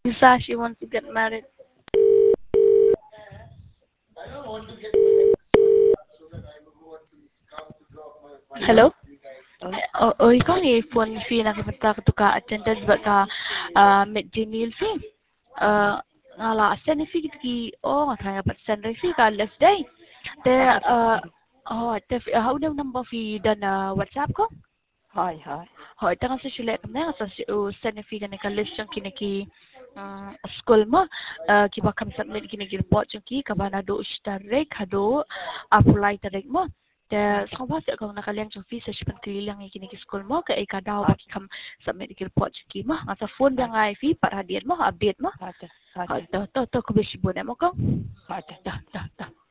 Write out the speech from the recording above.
Lisa, she wants to get married. Hello? Oh, Ikaw ni phone fee nakipagta ka to ka attendance ba ka med Janil fee? Ngala send fee nga kaya pat send fee ka last day. Te ako sa te how daw number fee dan WhatsApp ko? Hi, hi. Tangan sa sila na sa send fee ka ka list yung kiniki school mo kiba kam submit kiniki report yung ki kabana do istarek hado apply tarik mo. Te sa sa kung nakaliang yung fee sa sipan kililang yung kiniki school mo kay kadaw Hi, ba kam submit kiniki report yung ki mo. Nga sa phone ba hi, nga fee para hadiyan mo update mo. hi, hi, To kubisibo na mo ko. hi. Da.